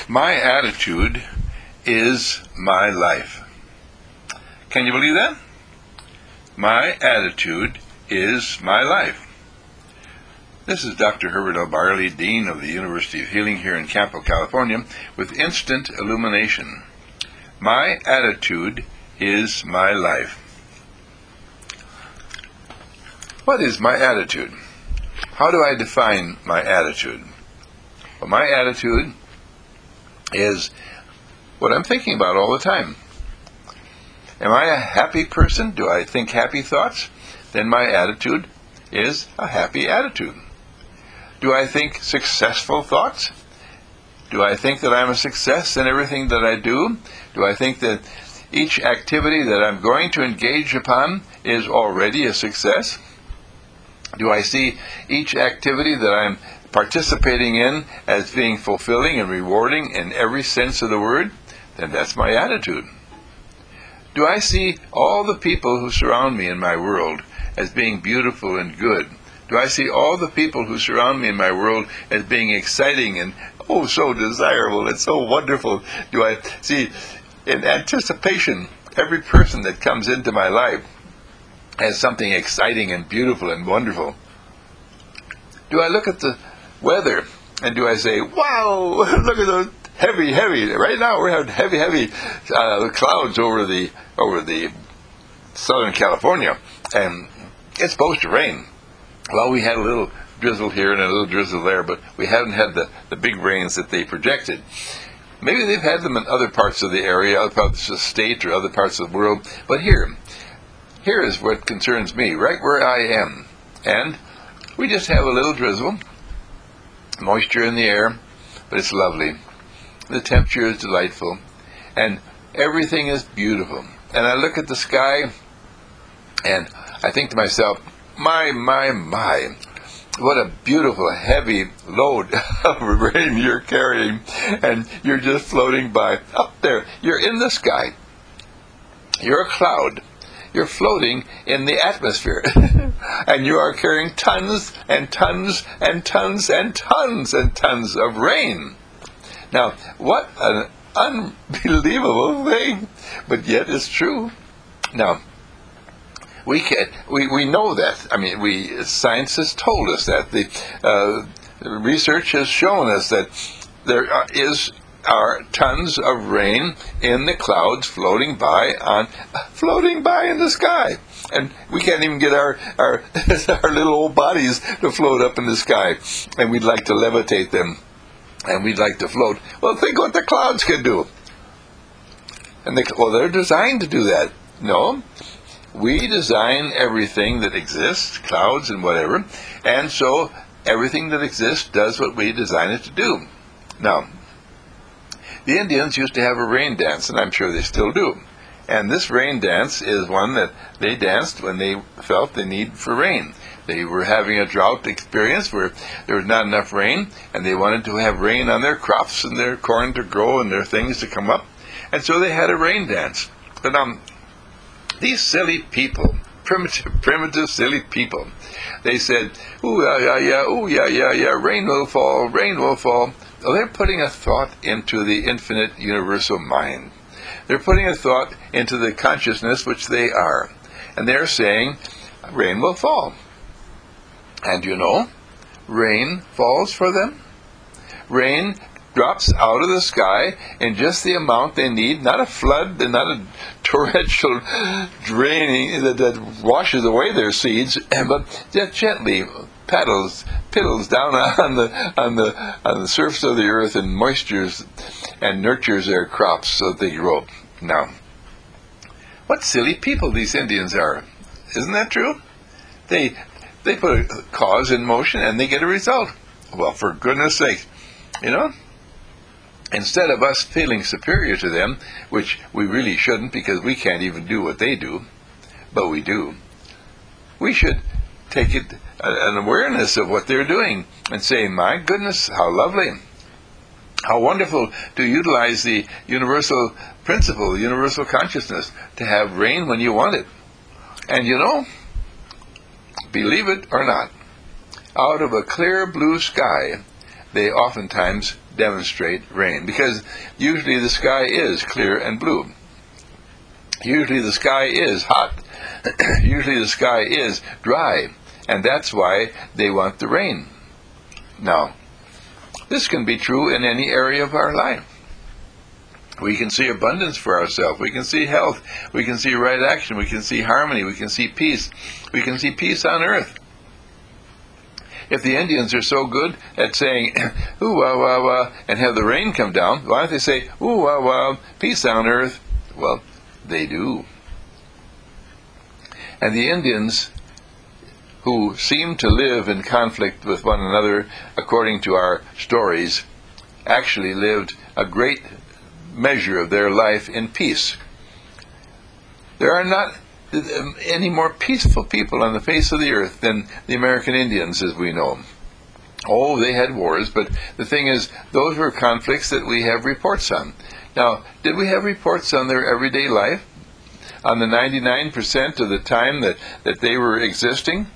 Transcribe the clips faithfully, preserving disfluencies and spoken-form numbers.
My attitude is my life. Can you believe that? My attitude is my life. This is Doctor Herbert L. Barley, Dean of the University of Healing here in Campo, California, with instant illumination. My attitude is my life. What is my attitude? How do I define my attitude? Well, my attitude is what I'm thinking about all the time. Am I a happy person? Do I think happy thoughts? Then my attitude is a happy attitude. Do I think successful thoughts? Do I think that I'm a success in everything that I do? Do I think that each activity that I'm going to engage upon is already a success? Do I see each activity that I'm participating in as being fulfilling and rewarding in every sense of the word? Then that's my attitude. Do I see all the people who surround me in my world as being beautiful and good? Do I see all the people who surround me in my world as being exciting and, oh, so desirable and so wonderful? Do I see in anticipation every person that comes into my life as something exciting and beautiful and wonderful? Do I look at the weather and do I say, wow, look at those heavy, heavy, right now we're having heavy, heavy uh, clouds over the, over the Southern California, and it's supposed to rain. Well, we had a little drizzle here and a little drizzle there, but we haven't had the, the big rains that they projected. Maybe they've had them in other parts of the area, other parts of the state or other parts of the world, but here, here is what concerns me, right where I am. And we just have a little drizzle, moisture in the air, but it's lovely. The temperature is delightful, and everything is beautiful. And I look at the sky, and I think to myself, my, my, my, what a beautiful, heavy load of rain you're carrying, and you're just floating by. Up there, you're in the sky. You're a cloud. You're floating in the atmosphere, and you are carrying tons and tons and tons and tons and tons of rain. Now, what an unbelievable thing, but yet it's true. Now, we can we, we know that. I mean, we science has told us that. The uh, research has shown us that there are, is are tons of rain in the clouds floating by on floating by in the sky, and we can't even get our our our little old bodies to float up in the sky, and we'd like to levitate them, and we'd like to float. Well, think what the clouds can do. And they, well, they're designed to do that. No. We design everything that exists, clouds and whatever, and so everything that exists does what we design it to do. Now, the Indians used to have a rain dance, and I'm sure they still do. And this rain dance is one that they danced when they felt the need for rain. They were having a drought experience where there was not enough rain, and they wanted to have rain on their crops and their corn to grow and their things to come up. And so they had a rain dance. But um, these silly people, primitive, primitive, silly people, they said, ooh, yeah, yeah, yeah, ooh, yeah, yeah, yeah, rain will fall, rain will fall. Well, they're putting a thought into the infinite universal mind. They're putting a thought into the consciousness which they are. And they're saying, rain will fall. And you know, rain falls for them. Rain drops out of the sky in just the amount they need, not a flood and not a torrential draining that, that washes away their seeds, but just gently paddles, piddles down on the on the on the surface of the earth and moistures and nurtures their crops so that they grow. Now, what silly people these Indians are! Isn't that true? They they put a cause in motion and they get a result. Well, for goodness sake, you know. Instead of us feeling superior to them, which we really shouldn't because we can't even do what they do, but we do, we should take it an awareness of what they're doing and say, my goodness, how lovely, how wonderful to utilize the universal principle, the universal consciousness, to have rain when you want it. And you know, believe it or not, out of a clear blue sky, they oftentimes demonstrate rain, because usually the sky is clear and blue. Usually the sky is hot. Usually the sky is dry, and that's why they want the rain. Now, this can be true in any area of our life. We can see abundance for ourselves. We can see health. We can see right action. We can see harmony. We can see peace. We can see peace on earth. If the Indians are so good at saying, ooh, wah, wah, wah, and have the rain come down, why don't they say, ooh, wah, wah, peace on earth? Well, they do. And the Indians, who seem to live in conflict with one another, according to our stories, actually lived a great measure of their life in peace. There are not any more peaceful people on the face of the earth than the American Indians, as we know. Oh, they had wars, but the thing is, those were conflicts that we have reports on. Now, did we have reports on their everyday life? On the ninety-nine percent of the time that, that they were existing?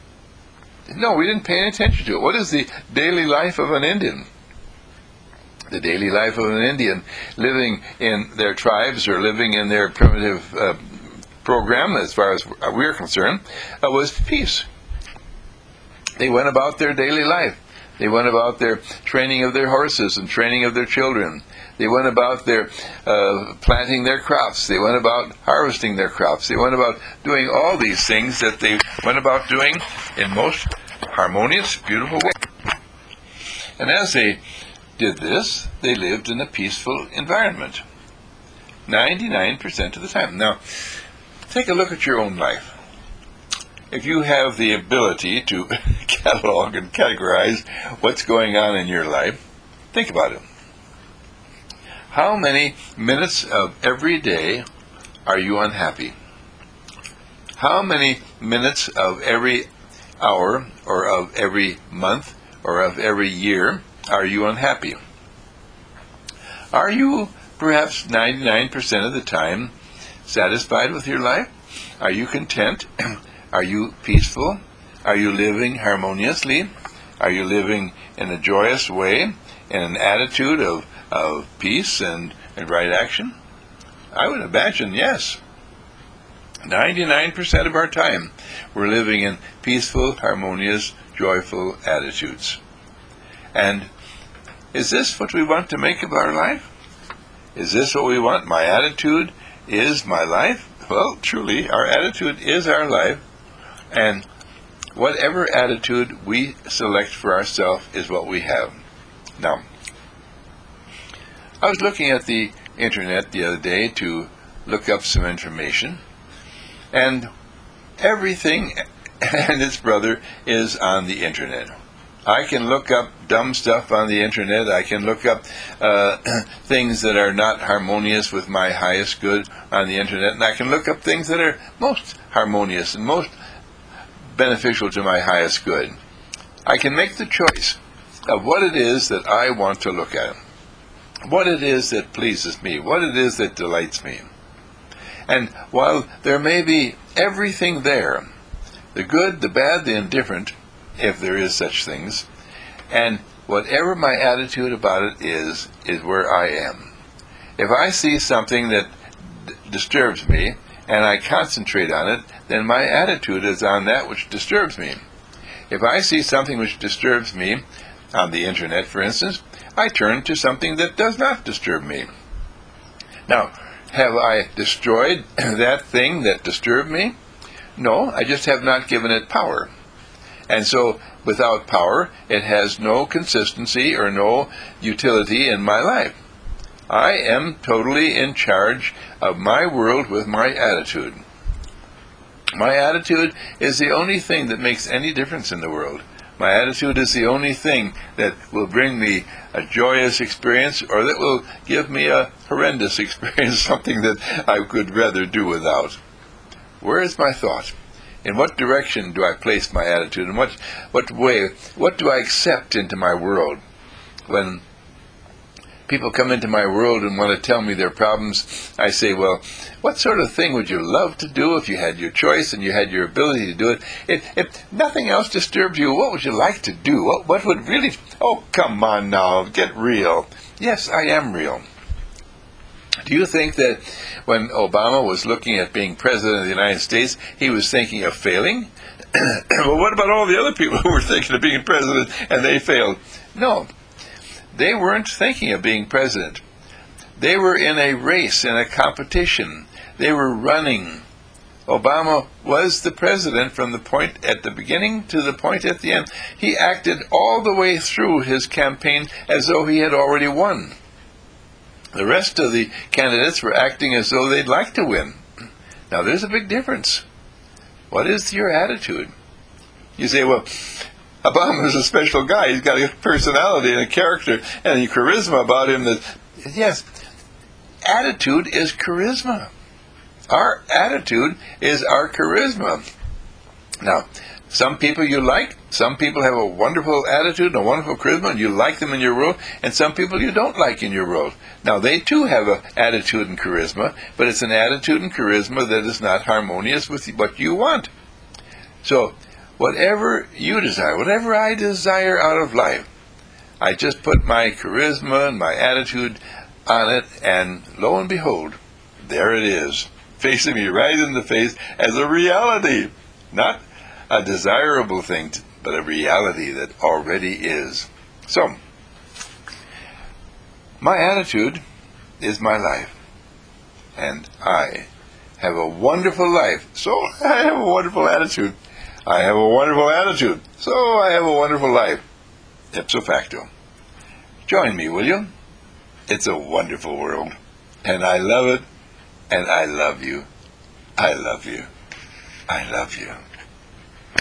No, we didn't pay any attention to it. What is the daily life of an Indian? The daily life of an Indian living in their tribes or living in their primitive uh, program, as far as we're concerned, uh, was peace. They went about their daily life. They went about their training of their horses and training of their children. They went about their uh, planting their crops. They went about harvesting their crops. They went about doing all these things that they went about doing in most harmonious, beautiful way. And as they did this, they lived in a peaceful environment ninety-nine percent of the time. Now, take a look at your own life. If you have the ability to catalog and categorize what's going on in your life, think about it. How many minutes of every day are you unhappy? How many minutes of every hour or of every month or of every year are you unhappy? Are you perhaps ninety-nine percent of the time satisfied with your life? Are you content? Are you peaceful? Are you living harmoniously? Are you living in a joyous way, in an attitude of, of peace and, and right action? I would imagine yes. ninety-nine percent of our time we're living in peaceful, harmonious, joyful attitudes. And is this what we want to make of our life? Is this what we want? My attitude is my life? Well, truly, our attitude is our life, and whatever attitude we select for ourselves is what we have. Now, I was looking at the internet the other day to look up some information, and everything and its brother is on the internet. I can look up dumb stuff on the internet. I can look up uh, things that are not harmonious with my highest good on the internet, and I can look up things that are most harmonious and most beneficial to my highest good. I can make the choice of what it is that I want to look at, what it is that pleases me, what it is that delights me. And while there may be everything there, the good, the bad, the indifferent, if there is such things, and whatever my attitude about it is, is where I am. If I see something that d- disturbs me, and I concentrate on it, then my attitude is on that which disturbs me. If I see something which disturbs me, on the internet for instance, I turn to something that does not disturb me. Now, have I destroyed that thing that disturbed me? No, I just have not given it power. And so, without power, it has no consistency or no utility in my life. I am totally in charge of my world with my attitude. My attitude is the only thing that makes any difference in the world. My attitude is the only thing that will bring me a joyous experience, or that will give me a horrendous experience, something that I could rather do without. Where is my thought? In what direction do I place my attitude? In what, what way, what do I accept into my world? When people come into my world and want to tell me their problems, I say, well, what sort of thing would you love to do if you had your choice and you had your ability to do it? If, if nothing else disturbed you, what would you like to do? What, what would really... Oh, come on now, get real. Yes, I am real. Do you think that when Obama was looking at being president of the United States, he was thinking of failing? Well, what about all the other people who were thinking of being president and they failed? No, they weren't thinking of being president. They were in a race, in a competition. They were running. Obama was the president from the point at the beginning to the point at the end. He acted all the way through his campaign as though he had already won. The rest of the candidates were acting as though they'd like to win. Now, there's a big difference. What is your attitude? You say, well, Obama's a special guy. He's got a personality and a character and a charisma about him that, yes, attitude is charisma. Our attitude is our charisma. Now, some people you like, some people have a wonderful attitude and a wonderful charisma, and you like them in your world, and some people you don't like in your world. Now, they too have an attitude and charisma, but it's an attitude and charisma that is not harmonious with what you want. So, whatever you desire, whatever I desire out of life, I just put my charisma and my attitude on it, and lo and behold, there it is, facing me right in the face as a reality, not a desirable thing, but a reality that already is. So, my attitude is my life, and I have a wonderful life, so I have a wonderful attitude. I have a wonderful attitude, so I have a wonderful life. Ipso facto. Join me, will you? It's a wonderful world, and I love it, and I love you. I love you. I love you.